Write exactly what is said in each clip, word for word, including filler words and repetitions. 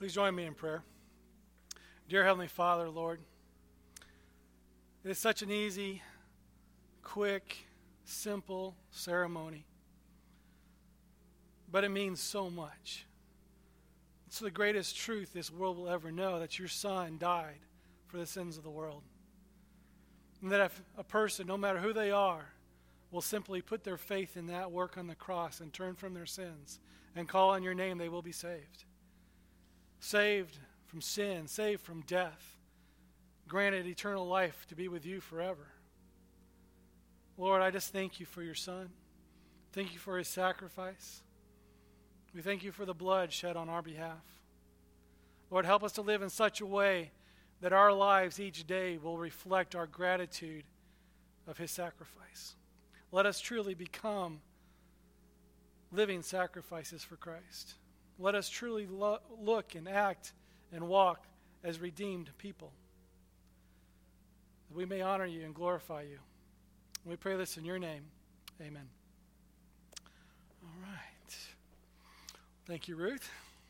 Please join me in prayer. Dear Heavenly Father, Lord, it is such an easy, quick, simple ceremony, but it means so much. It's the greatest truth this world will ever know, that your Son died for the sins of the world. And that if a person, no matter who they are, will simply put their faith in that work on the cross and turn from their sins and call on your name, they will be saved. Saved from sin, saved from death, granted eternal life to be with you forever. Lord, I just thank you for your Son. Thank you for his sacrifice. We thank you for the blood shed on our behalf. Lord, help us to live in such a way that our lives each day will reflect our gratitude of his sacrifice. Let us truly become living sacrifices for Christ. Let us truly lo- look and act and walk as redeemed people, that we may honor you and glorify you. We pray this in your name. Amen. All right. Thank you, Ruth.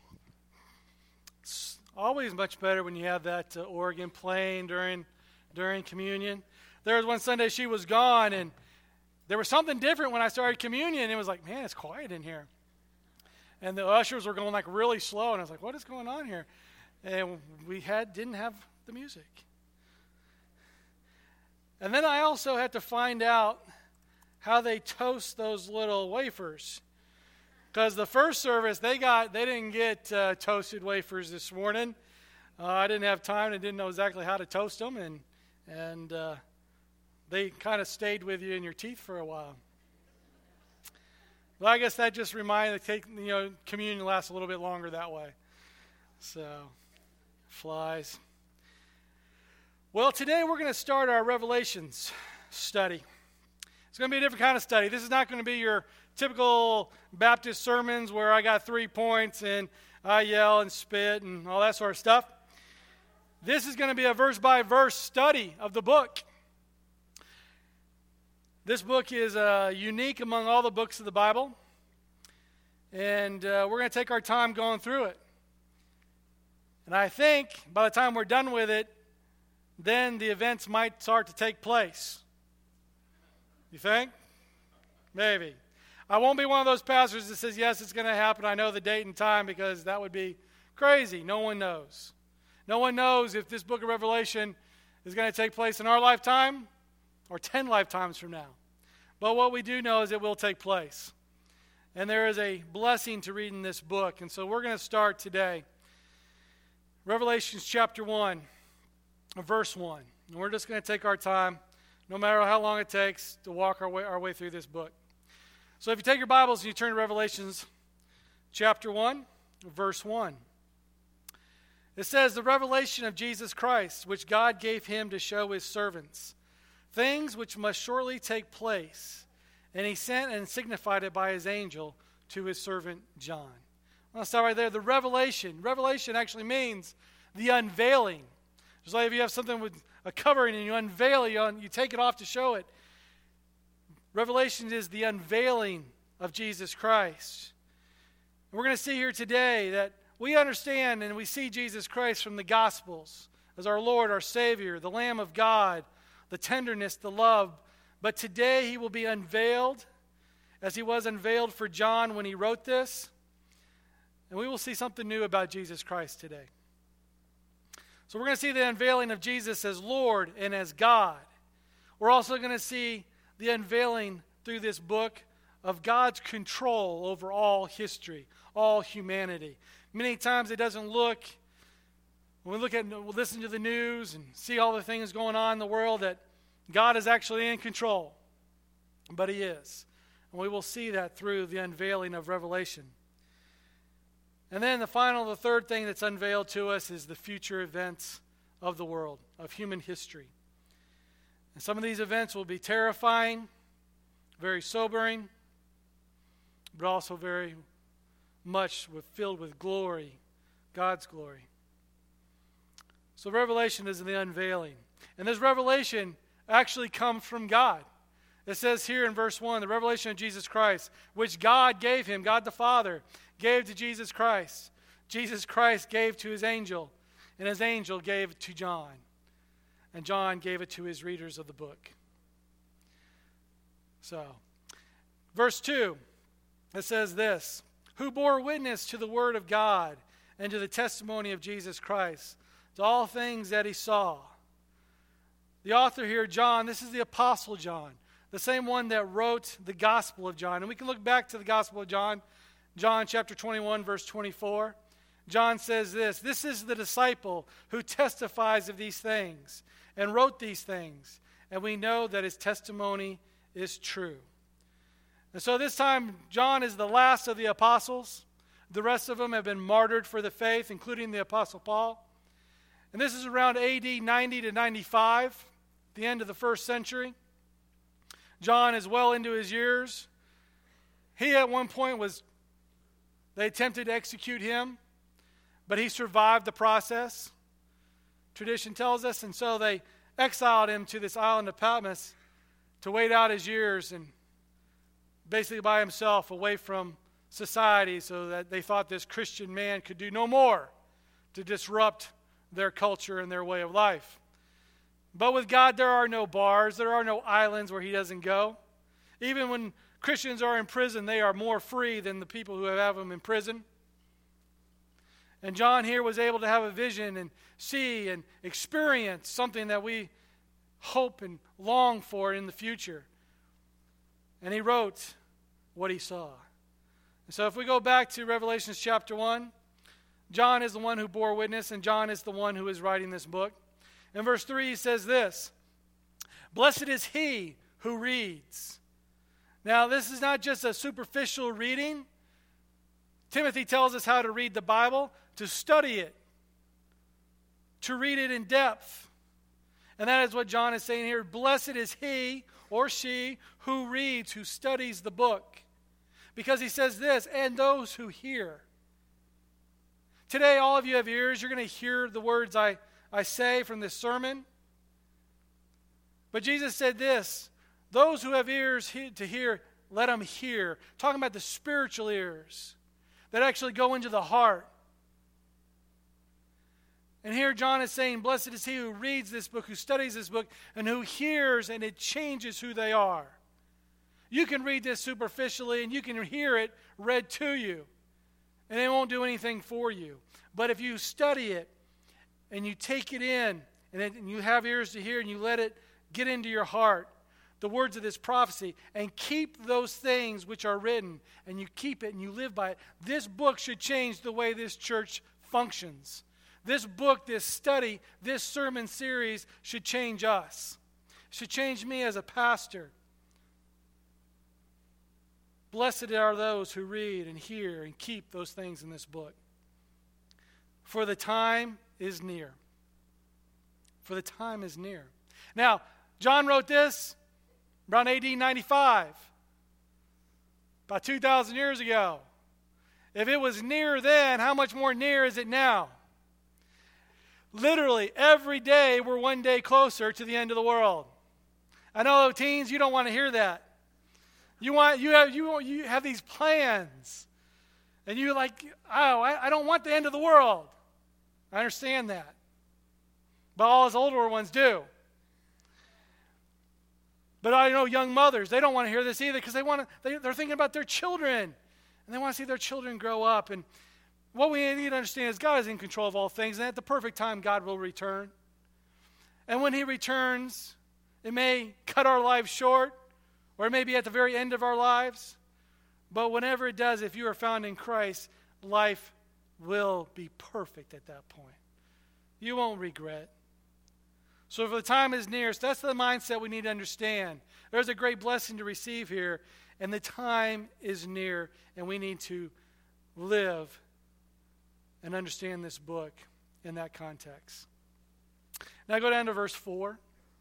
It's always much better when you have that uh, organ playing during during communion. There was one Sunday she was gone, and there was something different when I started communion. It was like, man, it's quiet in here. And the ushers were going like really slow, and I was like, what is going on here? And we had didn't have the music. And then I also had to find out how they toast those little wafers. Because the first service, they got they didn't get uh, toasted wafers this morning. Uh, I didn't have time and didn't know exactly how to toast them, and and uh, they kind of stayed with you in your teeth for a while. Well, I guess that just reminded me, you know, communion lasts a little bit longer that way. So, flies. Well, today we're going to start our Revelations study. It's going to be a different kind of study. This is not going to be your typical Baptist sermons where I got three points and I yell and spit and all that sort of stuff. This is going to be a verse-by-verse study of the book. This book is uh, unique among all the books of the Bible, and uh, we're going to take our time going through it. And I think by the time we're done with it, then the events might start to take place. You think? Maybe. I won't be one of those pastors that says, yes, it's going to happen. I know the date and time, because that would be crazy. No one knows. No one knows if this book of Revelation is going to take place in our lifetime or ten lifetimes from now. But what we do know is it will take place. And there is a blessing to reading this book. And so we're going to start today. Revelation chapter one, verse one. And we're just going to take our time, no matter how long it takes, to walk our way, our way through this book. So if you take your Bibles and you turn to Revelations chapter one, verse one. It says, the revelation of Jesus Christ, which God gave him to show his servants, things which must surely take place. And he sent and signified it by his angel to his servant John. I'll stop right there. The revelation. Revelation actually means the unveiling. Just like if you have something with a covering and you unveil it, you, un- you take it off to show it. Revelation is the unveiling of Jesus Christ. And we're going to see here today that we understand and we see Jesus Christ from the Gospels as our Lord, our Savior, the Lamb of God, the tenderness, the love. But today he will be unveiled as he was unveiled for John when he wrote this. And we will see something new about Jesus Christ today. So we're going to see the unveiling of Jesus as Lord and as God. We're also going to see the unveiling through this book of God's control over all history, all humanity. Many times it doesn't look, when we look at, we listen to the news and see all the things going on in the world, that God is actually in control. But he is. And we will see that through the unveiling of Revelation. And then the final, the third thing that's unveiled to us is the future events of the world, of human history. And some of these events will be terrifying, very sobering, but also very much with, filled with glory, God's glory. So Revelation is the unveiling. And this revelation actually comes from God. It says here in verse one, the revelation of Jesus Christ, which God gave him, God the Father, gave to Jesus Christ, Jesus Christ gave to his angel, and his angel gave it to John. And John gave it to his readers of the book. So, verse two, it says this, who bore witness to the word of God and to the testimony of Jesus Christ, to all things that he saw. The author here, John, this is the Apostle John, the same one that wrote the Gospel of John. And we can look back to the Gospel of John, John chapter twenty-one, verse twenty-four. John says this, this is the disciple who testifies of these things and wrote these things, and we know that his testimony is true. And so this time, John is the last of the apostles. The rest of them have been martyred for the faith, including the Apostle Paul. And this is around A D ninety to ninety-five, the end of the first century. John is well into his years. He at one point was, they attempted to execute him, but he survived the process, tradition tells us, and so they exiled him to this island of Patmos to wait out his years and basically by himself away from society, so that they thought this Christian man could do no more to disrupt their culture and their way of life. But with God, there are no bars, there are no islands where he doesn't go. Even when Christians are in prison, they are more free than the people who have them in prison. And John here was able to have a vision and see and experience something that we hope and long for in the future. And he wrote what he saw. And so if we go back to Revelation chapter one, John is the one who bore witness, and John is the one who is writing this book. In verse three, he says this, blessed is he who reads. Now, this is not just a superficial reading. Timothy tells us how to read the Bible, to study it, to read it in depth. And that is what John is saying here. Blessed is he or she who reads, who studies the book. Because he says this, and those who hear. Today, all of you have ears. You're going to hear the words I, I say from this sermon. But Jesus said this, those who have ears to hear, let them hear. Talking about the spiritual ears that actually go into the heart. And here John is saying, blessed is he who reads this book, who studies this book, and who hears, and it changes who they are. You can read this superficially, and you can hear it read to you, and it won't do anything for you. But if you study it, and you take it in, and, it, and you have ears to hear, and you let it get into your heart, the words of this prophecy, and keep those things which are written, and you keep it and you live by it, this book should change the way this church functions. This book, this study, this sermon series should change us. It should change me as a pastor. Blessed are those who read and hear and keep those things in this book. For the time is near. For the time is near. Now, John wrote this around A D ninety-five, about two thousand years ago. If it was near then, how much more near is it now? Literally, every day we're one day closer to the end of the world. I know, teens, you don't want to hear that. You want you have you you have these plans, and you're like, oh, I, I don't want the end of the world. I understand that, but all us older ones do. But I know young mothers, they don't want to hear this either because they want to. They, they're thinking about their children, and they want to see their children grow up. And what we need to understand is God is in control of all things, and at the perfect time, God will return. And when he returns, it may cut our lives short, or it may be at the very end of our lives. But whenever it does, if you are found in Christ, life will be perfect at that point. You won't regret. So for the time is near, so that's the mindset we need to understand. There's a great blessing to receive here, and the time is near, and we need to live and understand this book in that context. Now go down to verse four.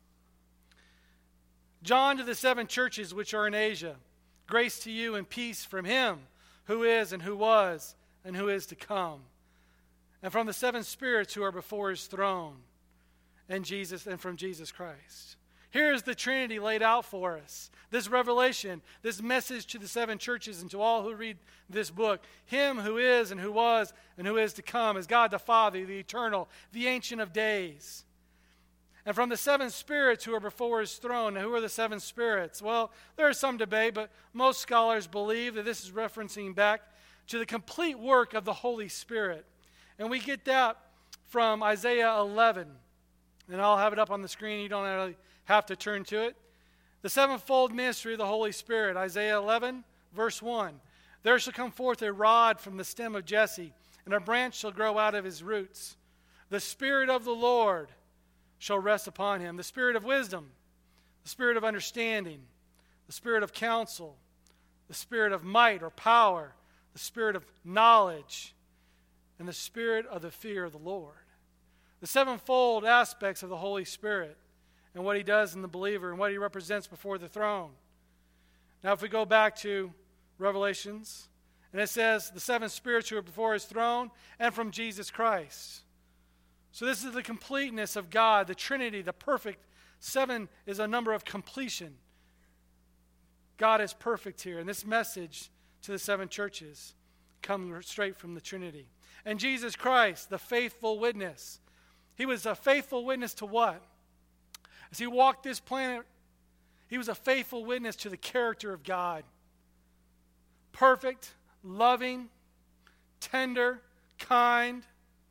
John to the seven churches which are in Asia, grace to you and peace from him who is and who was and who is to come, and from the seven spirits who are before his throne, and Jesus and from Jesus Christ. Here's the Trinity laid out for us. This revelation, this message to the seven churches and to all who read this book. Him who is and who was and who is to come is God the Father, the eternal, the Ancient of Days. And from the seven spirits who are before his throne. Now, who are the seven spirits? Well, there is some debate, but most scholars believe that this is referencing back to the complete work of the Holy Spirit. And we get that from Isaiah eleven. And I'll have it up on the screen. You don't really have to turn to it. The sevenfold ministry of the Holy Spirit. Isaiah eleven, verse one. There shall come forth a rod from the stem of Jesse, and a branch shall grow out of his roots. The Spirit of the Lord shall rest upon him. The Spirit of wisdom, the Spirit of understanding, the Spirit of counsel, the Spirit of might or power, the Spirit of knowledge, and the Spirit of the fear of the Lord. The sevenfold aspects of the Holy Spirit and what he does in the believer and what he represents before the throne. Now, if we go back to Revelations, and it says the seven spirits who are before his throne and from Jesus Christ. So this is the completeness of God, the Trinity, the perfect. Seven is a number of completion. God is perfect here. And this message to the seven churches comes straight from the Trinity. And Jesus Christ, the faithful witness. He was a faithful witness to what? As he walked this planet, he was a faithful witness to the character of God. Perfect, loving, tender, kind,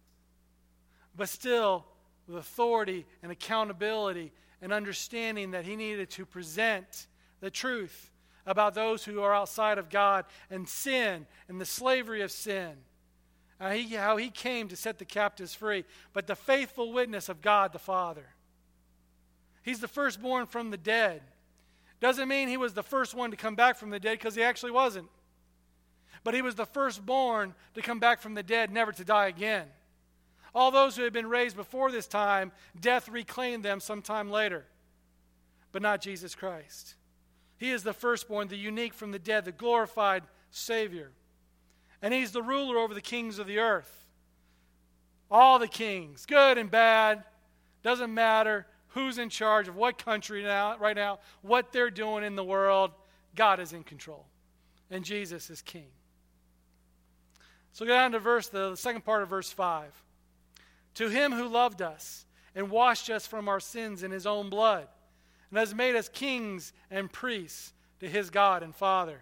but still with authority and accountability and understanding that he needed to present the truth about those who are outside of God and sin and the slavery of sin. Uh, he, how he came to set the captives free, but the faithful witness of God the Father. He's the firstborn from the dead. Doesn't mean he was the first one to come back from the dead, because he actually wasn't. But he was the firstborn to come back from the dead, never to die again. All those who had been raised before this time, death reclaimed them sometime later. But not Jesus Christ. He is the firstborn, the unique from the dead, the glorified Savior. And he's the ruler over the kings of the earth. All the kings, good and bad, doesn't matter who's in charge of what country now, right now, what they're doing in the world. God is in control. And Jesus is king. So go down to verse, the second part of verse five. To him who loved us and washed us from our sins in his own blood, and has made us kings and priests to his God and Father.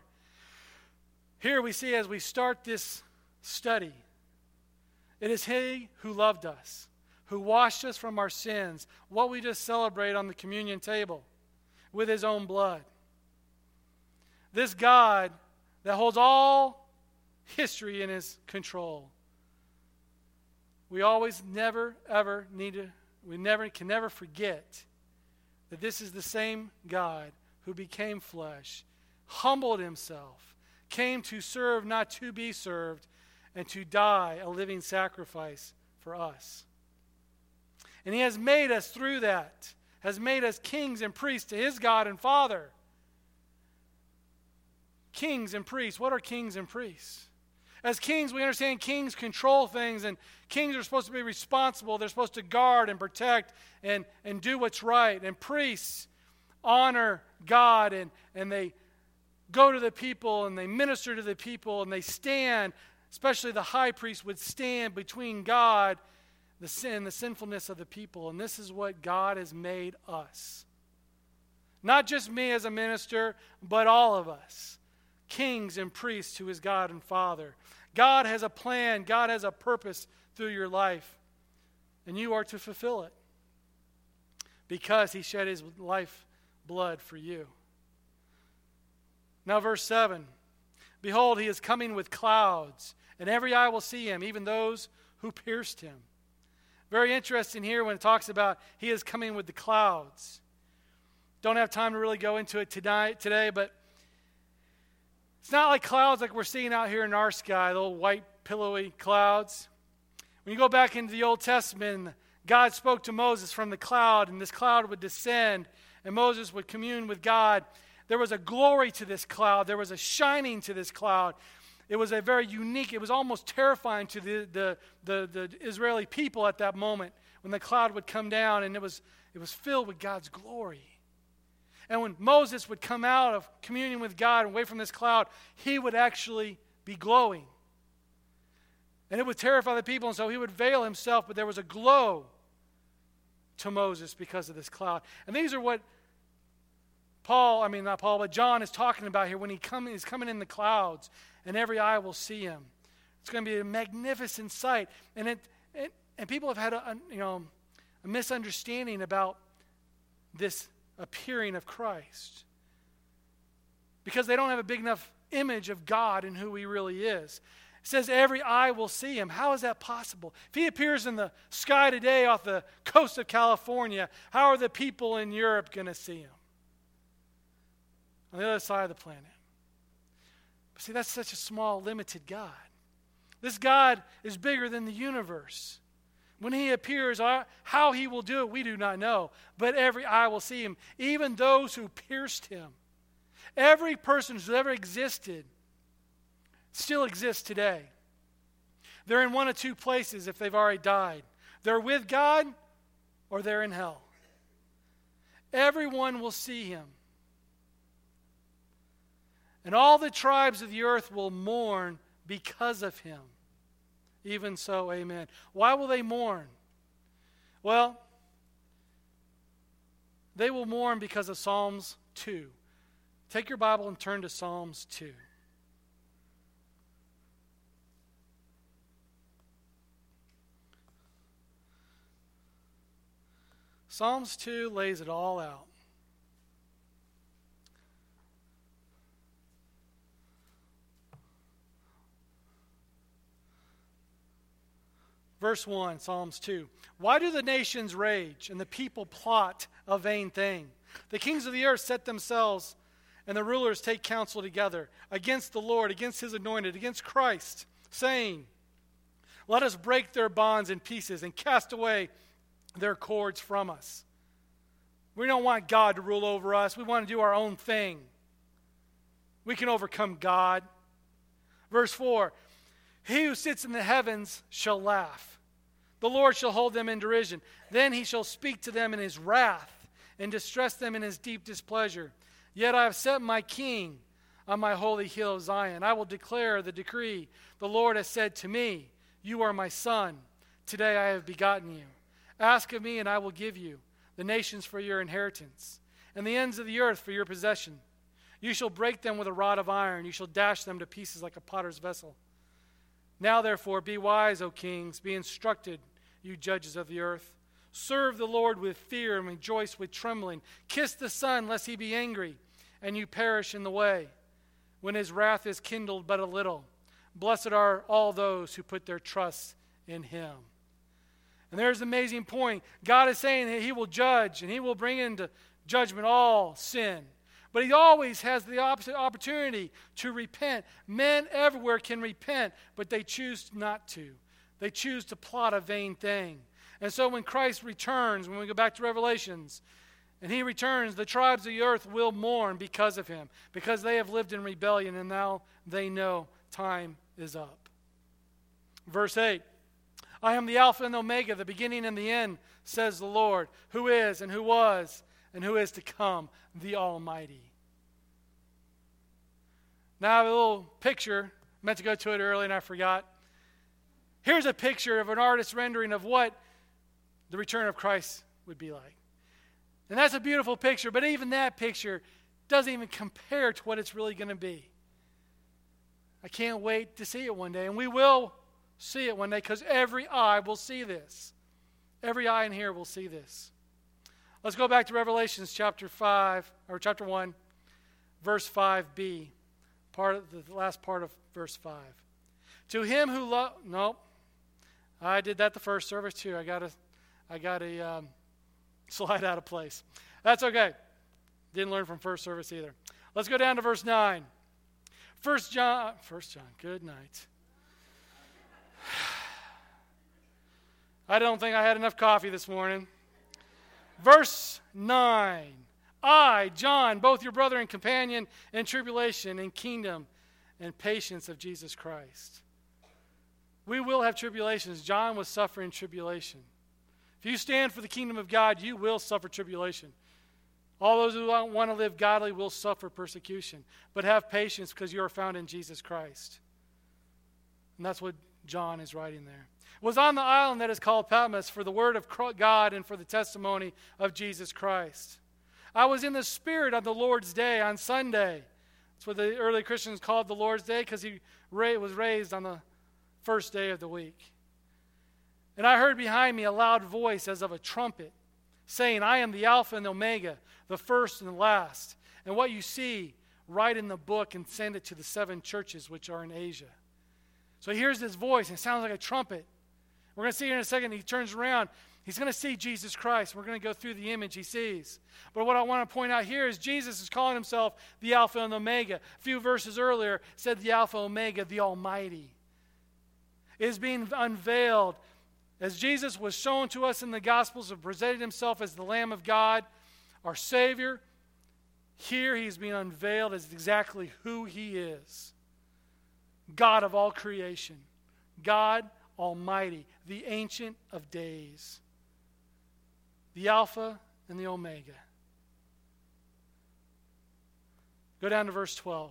Here we see, as we start this study, it is he who loved us, who washed us from our sins, what we just celebrate on the communion table, with his own blood. This God that holds all history in his control. We always never, ever need to, we never can never forget that this is the same God who became flesh, humbled himself, came to serve, not to be served, and to die a living sacrifice for us. And he has made us through that, has made us kings and priests to his God and Father. Kings and priests. What are kings and priests? As kings, we understand kings control things, and kings are supposed to be responsible. They're supposed to guard and protect and, and do what's right. And priests honor God, and, and they go to the people, and they minister to the people, and they stand, especially the high priest would stand between God, the sin, the sinfulness of the people. And this is what God has made us. Not just me as a minister, but all of us. Kings and priests to his God and Father. God has a plan. God has a purpose through your life. And you are to fulfill it. Because he shed his life blood for you. Now verse seven. Behold, he is coming with clouds, and every eye will see him, even those who pierced him. Very interesting here when it talks about he is coming with the clouds. Don't have time to really go into it tonight, today, but it's not like clouds like we're seeing out here in our sky, the little white pillowy clouds. When you go back into the Old Testament, God spoke to Moses from the cloud, and this cloud would descend, and Moses would commune with God. There was a glory to this cloud. There was a shining to this cloud. It was a very unique, it was almost terrifying to the, the, the, the Israeli people at that moment when the cloud would come down, and it was, it was filled with God's glory. And when Moses would come out of communion with God and away from this cloud, he would actually be glowing. And it would terrify the people, and so he would veil himself, but there was a glow to Moses because of this cloud. And these are what Paul, I mean not Paul, but John is talking about here when he come, he's coming in the clouds, and every eye will see him. It's going to be a magnificent sight. And it, it and people have had a, a you know a misunderstanding about this appearing of Christ, because they don't have a big enough image of God and who he really is. It says every eye will see him. How is that possible? If he appears in the sky today off the coast of California, how are the people in Europe going to see him? On the other side of the planet. But see, that's such a small, limited God. This God is bigger than the universe. When he appears, how he will do it, we do not know. But every eye will see him, even those who pierced him. Every person who's ever existed still exists today. They're in one of two places if they've already died. They're with God or they're in hell. Everyone will see him. And all the tribes of the earth will mourn because of him. Even so, amen. Why will they mourn? Well, they will mourn because of Psalms two. Take your Bible and turn to Psalms two. Psalms two lays it all out. Verse one, Psalms two. Why do the nations rage and the people plot a vain thing? The kings of the earth set themselves, and the rulers take counsel together against the Lord, against his anointed, against Christ, saying, let us break their bonds in pieces and cast away their cords from us. We don't want God to rule over us. We want to do our own thing. We can overcome God. Verse four, he who sits in the heavens shall laugh. The Lord shall hold them in derision. Then he shall speak to them in his wrath and distress them in his deep displeasure. Yet I have set my king on my holy hill of Zion. I will declare the decree. The Lord has said to me, you are my son. Today I have begotten you. Ask of me, and I will give you the nations for your inheritance, and the ends of the earth for your possession. You shall break them with a rod of iron. You shall dash them to pieces like a potter's vessel. Now, therefore, be wise, O kings. Be instructed, you judges of the earth. Serve the Lord with fear and rejoice with trembling. Kiss the Son, lest he be angry, and you perish in the way, when his wrath is kindled but a little. Blessed are all those who put their trust in him. And there's an amazing point. God is saying that he will judge and he will bring into judgment all sin. But he always has the opposite opportunity to repent. Men everywhere can repent, but they choose not to. They choose to plot a vain thing. And so when Christ returns, when we go back to Revelations, and he returns, the tribes of the earth will mourn because of him, because they have lived in rebellion and now they know time is up. Verse eight. I am the Alpha and the Omega, the beginning and the end, says the Lord, who is and who was and who is to come, the Almighty. Now I have a little picture. I meant to go to it earlier and I forgot. Here's a picture of an artist's rendering of what the return of Christ would be like. And that's a beautiful picture, but even that picture doesn't even compare to what it's really going to be. I can't wait to see it one day, and we will see it one day, because every eye will see this. Every eye in here will see this. Let's go back to Revelations chapter five, or chapter one, verse five b. Part of the last part of verse five. To him who loved, nope. I did that the first service too. I got a, I got a um, slide out of place. That's okay. Didn't learn from first service either. Let's go down to verse nine. First John, First John, good night. I don't think I had enough coffee this morning. Verse nine. I, John, both your brother and companion in tribulation and kingdom and patience of Jesus Christ. We will have tribulations. John was suffering tribulation. If you stand for the kingdom of God, you will suffer tribulation. All those who want to live godly will suffer persecution, but have patience because you are found in Jesus Christ. And that's what John is writing there. Was on the island that is called Patmos for the word of God and for the testimony of Jesus Christ. I was in the Spirit on the Lord's day, on Sunday. That's what the early Christians called the Lord's day, because he was raised on the first day of the week. And I heard behind me a loud voice as of a trumpet, saying, I am the Alpha and the Omega, the first and the last. And what you see, write in the book and send it to the seven churches which are in Asia. So he hears this voice, and it sounds like a trumpet. We're going to see here in a second, he turns around. He's going to see Jesus Christ. We're going to go through the image he sees. But what I want to point out here is Jesus is calling himself the Alpha and the Omega. A few verses earlier said the Alpha Omega, the Almighty. It is being unveiled. As Jesus was shown to us in the Gospels and presented himself as the Lamb of God, our Savior, here he's being unveiled as exactly who he is. God of all creation. God Almighty, the Ancient of Days. The Alpha and the Omega. Go down to verse twelve.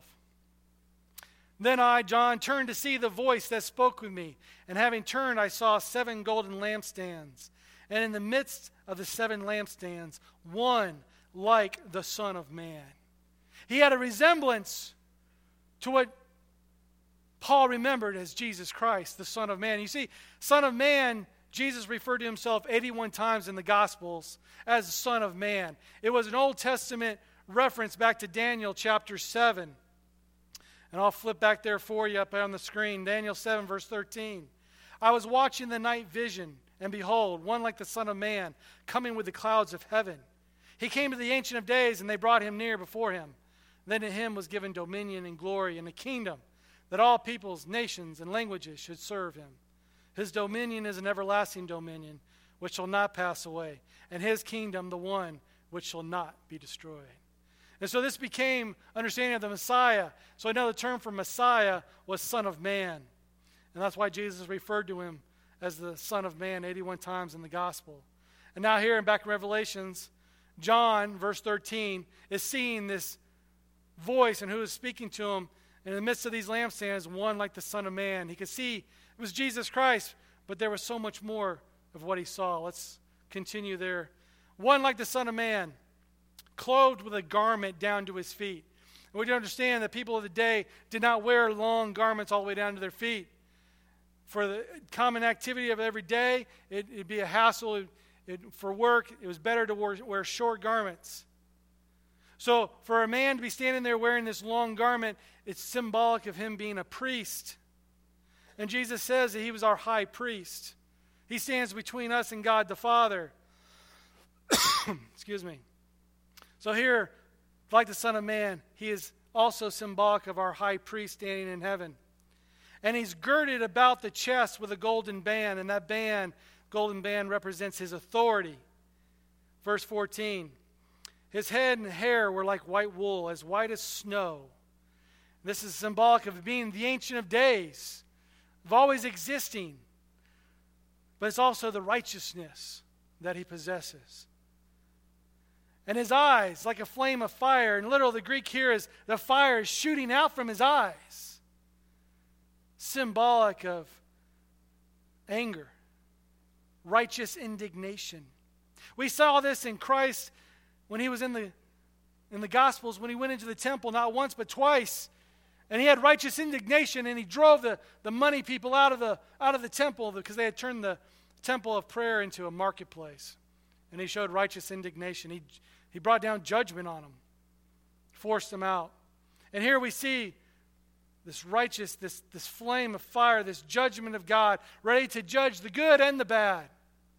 Then I, John, turned to see the voice that spoke with me. And having turned, I saw seven golden lampstands. And in the midst of the seven lampstands, one like the Son of Man. He had a resemblance to what Paul remembered as Jesus Christ, the Son of Man. You see, Son of Man, Jesus referred to himself eighty-one times in the Gospels as the Son of Man. It was an Old Testament reference back to Daniel chapter seven. And I'll flip back there for you up on the screen. Daniel seven, verse thirteen. I was watching the night vision, and behold, one like the Son of Man, coming with the clouds of heaven. He came to the Ancient of Days, and they brought him near before him. Then to him was given dominion and glory and a kingdom, that all peoples, nations, and languages should serve him. His dominion is an everlasting dominion, which shall not pass away, and his kingdom the one which shall not be destroyed. And so this became understanding of the Messiah. So another term for Messiah was Son of Man. And that's why Jesus referred to him as the Son of Man eighty-one times in the Gospel. And now here in back in Revelations, John, verse thirteen, is seeing this voice and who is speaking to him. And in the midst of these lampstands, one like the Son of Man. He could see it was Jesus Christ, but there was so much more of what he saw. Let's continue there. One like the Son of Man, clothed with a garment down to his feet. And we do understand that people of the day did not wear long garments all the way down to their feet. For the common activity of every day, it, it'd be a hassle. It, it, for work, it was better to wear, wear short garments. So for a man to be standing there wearing this long garment, it's symbolic of him being a priest. And Jesus says that he was our high priest. He stands between us and God the Father. Excuse me. So here, like the Son of Man, he is also symbolic of our high priest standing in heaven. And he's girded about the chest with a golden band, and that band, golden band, represents his authority. Verse fourteen, his head and hair were like white wool, as white as snow. This is symbolic of being the Ancient of Days, of always existing. But it's also the righteousness that he possesses. And his eyes, like a flame of fire. And literally, the Greek here is the fire is shooting out from his eyes. Symbolic of anger, righteous indignation. We saw this in Christ when he was in the, in the Gospels, when he went into the temple, not once but twice. And he had righteous indignation, and he drove the, the money people out of the, out of the temple because they had turned the temple of prayer into a marketplace. And he showed righteous indignation. He He brought down judgment on them, forced them out. And here we see this righteous, this, this flame of fire, this judgment of God, ready to judge the good and the bad,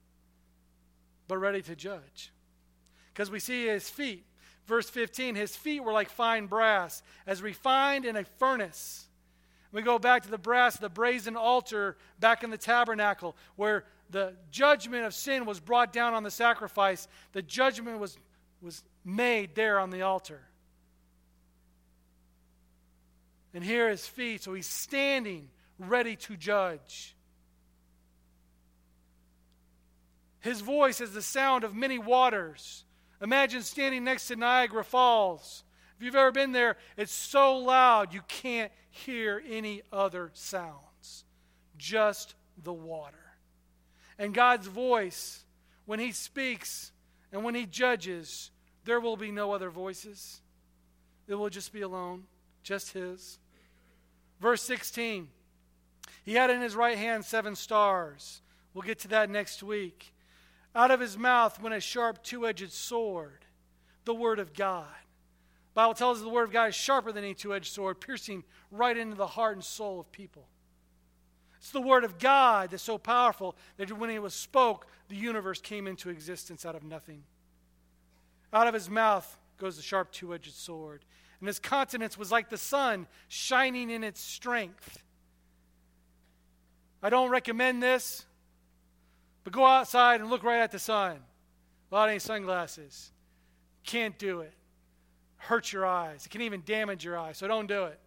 but ready to judge. Because we see his feet. Verse fifteen, his feet were like fine brass, as refined in a furnace. We go back to the brass, the brazen altar back in the tabernacle, where the judgment of sin was brought down on the sacrifice. The judgment was was made there on the altar. And here his feet, so he's standing ready to judge. His voice is the sound of many waters. Imagine standing next to Niagara Falls. If you've ever been there, it's so loud you can't hear any other sounds. Just the water. And God's voice, when He speaks and when He judges, there will be no other voices. It will just be alone, just His. Verse sixteen, He had in His right hand seven stars. We'll get to that next week. Out of His mouth went a sharp two-edged sword, the Word of God. The Bible tells us the Word of God is sharper than any two-edged sword, piercing right into the heart and soul of people. It's the Word of God that's so powerful that when it was spoke, the universe came into existence out of nothing. Out of His mouth goes the sharp two-edged sword. And His countenance was like the sun shining in its strength. I don't recommend this, but go outside and look right at the sun without any sunglasses. Can't do it. Hurts your eyes. It can even damage your eyes, so don't do it.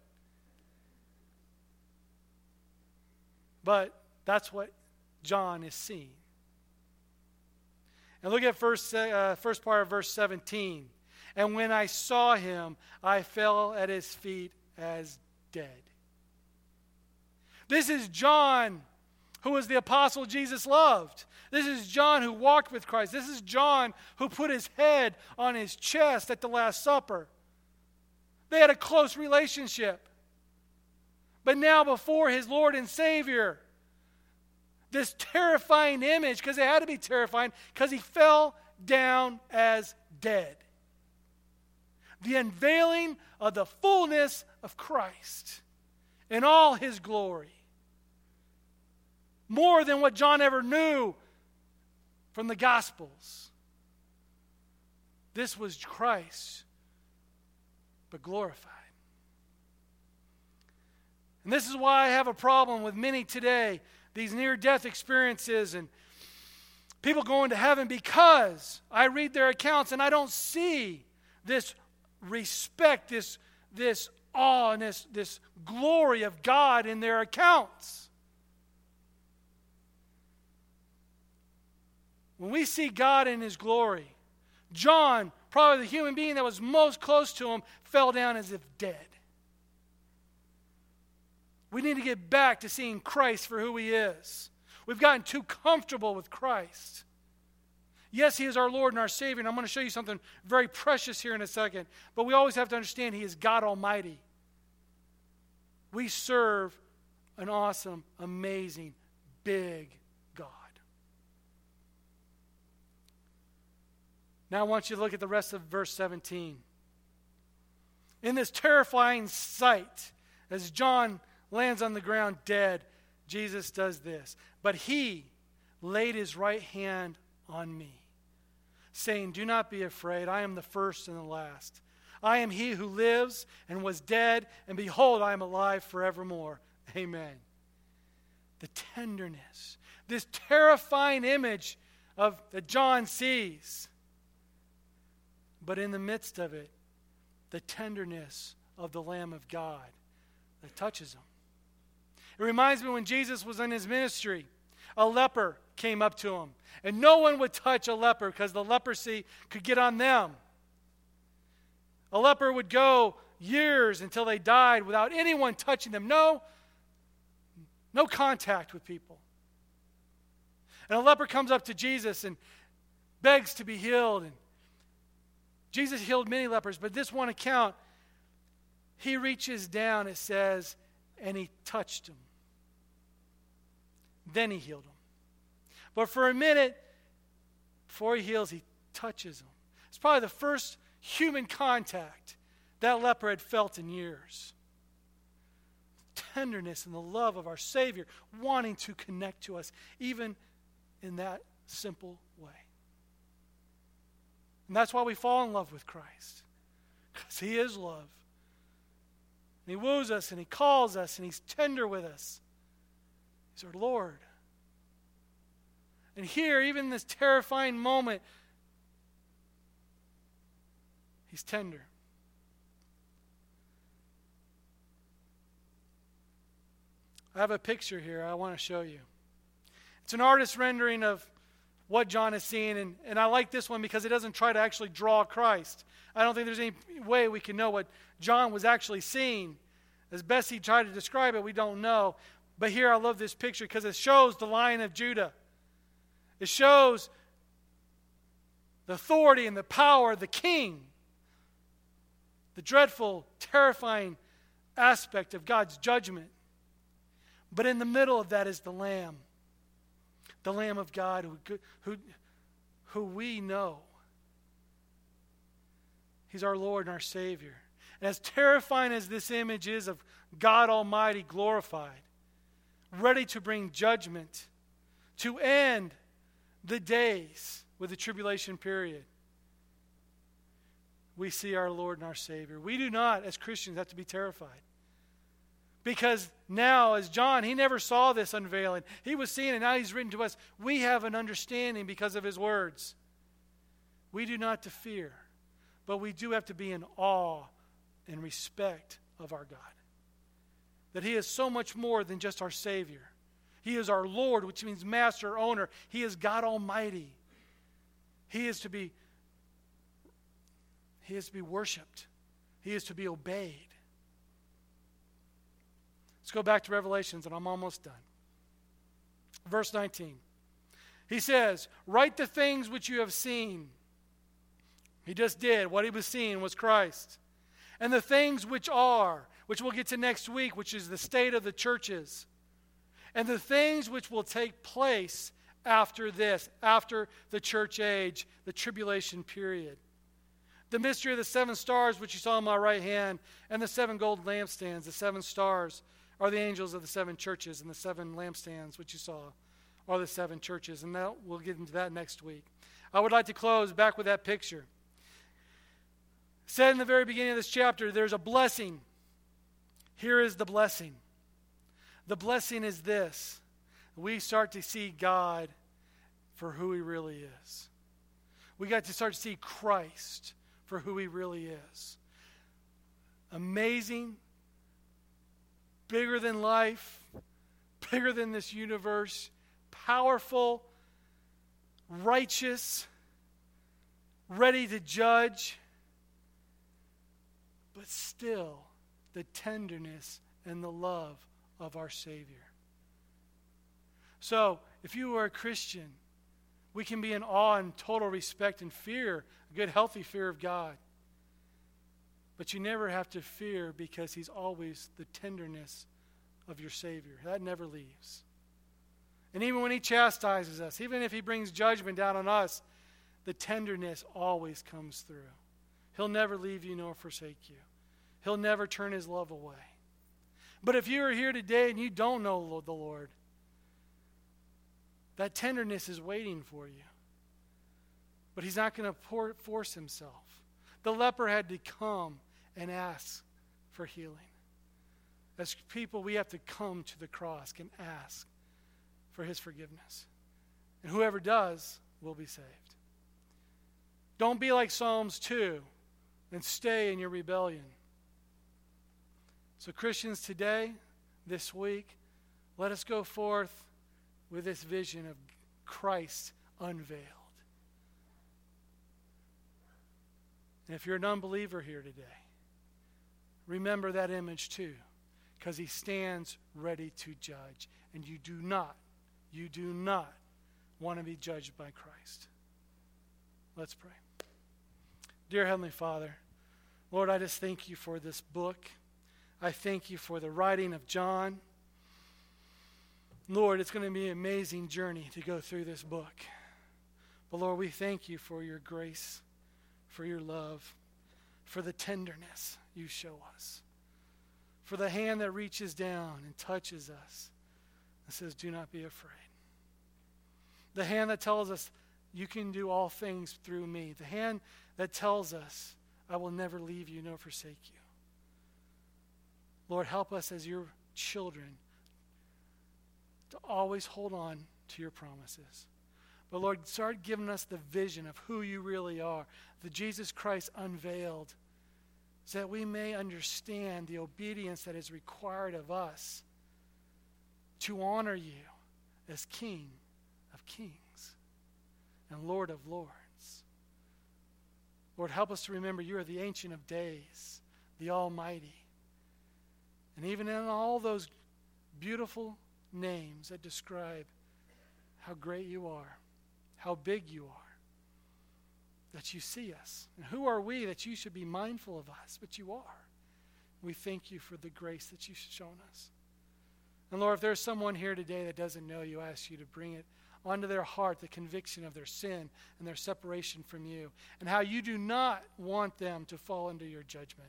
But that's what John is seeing. And look at first, uh, first part of verse seventeen. And when I saw Him, I fell at His feet as dead. This is John, who was the apostle Jesus loved. This is John who walked with Christ. This is John who put his head on his chest at the Last Supper. They had a close relationship. But now before his Lord and Savior, this terrifying image, because it had to be terrifying, because he fell down as dead. The unveiling of the fullness of Christ in all His glory. More than what John ever knew from the Gospels. This was Christ, but glorified. And this is why I have a problem with many today, these near-death experiences and people going to heaven, because I read their accounts and I don't see this respect, this, this awe, and this, this glory of God in their accounts. When we see God in His glory, John, probably the human being that was most close to Him, fell down as if dead. We need to get back to seeing Christ for who He is. We've gotten too comfortable with Christ. Yes, He is our Lord and our Savior, and I'm going to show you something very precious here in a second. But we always have to understand He is God Almighty. We serve an awesome, amazing, big God. Now I want you to look at the rest of verse seventeen. In this terrifying sight, as John lands on the ground dead, Jesus does this. But He laid His right hand on me, saying, do not be afraid. I am the first and the last. I am He who lives and was dead, and behold, I am alive forevermore. Amen. The tenderness, this terrifying image of that John sees. But in the midst of it, the tenderness of the Lamb of God that touches Him. It reminds me when Jesus was in His ministry, a leper came up to Him. And no one would touch a leper because the leprosy could get on them. A leper would go years until they died without anyone touching them. No, no contact with people. And a leper comes up to Jesus and begs to be healed. And Jesus healed many lepers, but this one account, He reaches down, it says, and He touched him. Then He healed him. But for a minute, before He heals, He touches him. It's probably the first human contact that leper had felt in years. The tenderness and the love of our Savior wanting to connect to us, even in that simple way. And that's why we fall in love with Christ. Because He is love. And He woos us and He calls us and He's tender with us. He's our Lord. And here, even in this terrifying moment, He's tender. I have a picture here I want to show you. It's an artist's rendering of what John is seeing. And, and I like this one because it doesn't try to actually draw Christ. I don't think there's any way we can know what John was actually seeing. As best he tried to describe it, we don't know. But here I love this picture because it shows the Lion of Judah. It shows the authority and the power of the king. The dreadful, terrifying aspect of God's judgment. But in the middle of that is the Lamb. The Lamb of God who, who, who we know. He's our Lord and our Savior. And as terrifying as this image is of God Almighty glorified, ready to bring judgment, to end the days with the tribulation period, we see our Lord and our Savior. We do not, as Christians, have to be terrified. Because now, as John, he never saw this unveiling. He was seeing it, now he's written to us. We have an understanding because of his words. We do not to fear, but we do have to be in awe and respect of our God. That he is so much more than just our Savior. He is our Lord, which means master, owner. He is God Almighty. He is to be, he is to be worshipped. He is to be obeyed. Let's go back to Revelations, and I'm almost done. Verse nineteen. He says, write the things which you have seen. He just did. What he was seeing was Christ. And the things which are, which we'll get to next week, which is the state of the churches. And the things which will take place after this, after the church age, the tribulation period. The mystery of the seven stars, which you saw on my right hand, and the seven gold lampstands. The seven stars are the angels of the seven churches, and the seven lampstands, which you saw, are the seven churches. And that, we'll get into that next week. I would like to close back with that picture. Said in the very beginning of this chapter, there's a blessing. Here is the blessing. The blessing is this. We start to see God for who he really is. We got to start to see Christ for who he really is. Amazing, bigger than life, bigger than this universe, powerful, righteous, ready to judge, but still the tenderness and the love of our Savior. So, if you are a Christian, we can be in awe and total respect and fear, a good healthy fear of God. But you never have to fear because he's always the tenderness of your Savior. That never leaves. And even when he chastises us, even if he brings judgment down on us, the tenderness always comes through. He'll never leave you nor forsake you. He'll never turn his love away. But if you are here today and you don't know the Lord, that tenderness is waiting for you. But he's not going to force himself. The leper had to come and ask for healing. As people, we have to come to the cross and ask for his forgiveness. And whoever does will be saved. Don't be like Psalms two and stay in your rebellion. So Christians, today, this week, let us go forth with this vision of Christ unveiled. And if you're an unbeliever here today, remember that image too, because he stands ready to judge. And you do not, you do not want to be judged by Christ. Let's pray. Dear Heavenly Father, Lord, I just thank you for this book. I thank you for the writing of John. Lord, it's going to be an amazing journey to go through this book. But Lord, we thank you for your grace, for your love, for the tenderness you show us, for the hand that reaches down and touches us and says, do not be afraid. The hand that tells us, you can do all things through me. The hand that tells us, I will never leave you nor forsake you. Lord, help us as your children to always hold on to your promises. But Lord, start giving us the vision of who you really are, the Jesus Christ unveiled, so that we may understand the obedience that is required of us to honor you as King of Kings. and Lord of Lords. Lord, help us to remember you are the Ancient of Days, the Almighty. And even in all those beautiful names that describe how great you are, how big you are, that you see us. And who are we that you should be mindful of us? But you are. We thank you for the grace that you've shown us. And Lord, if there's someone here today that doesn't know you, I ask you to bring it onto their heart, the conviction of their sin and their separation from you, and how you do not want them to fall into your judgment.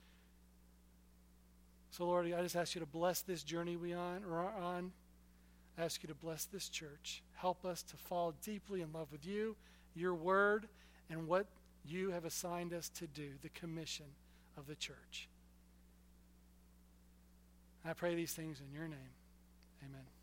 So Lord, I just ask you to bless this journey we on, are on. I ask you to bless this church. Help us to fall deeply in love with you, your word, and what you have assigned us to do, the commission of the church. I pray these things in your name. Amen.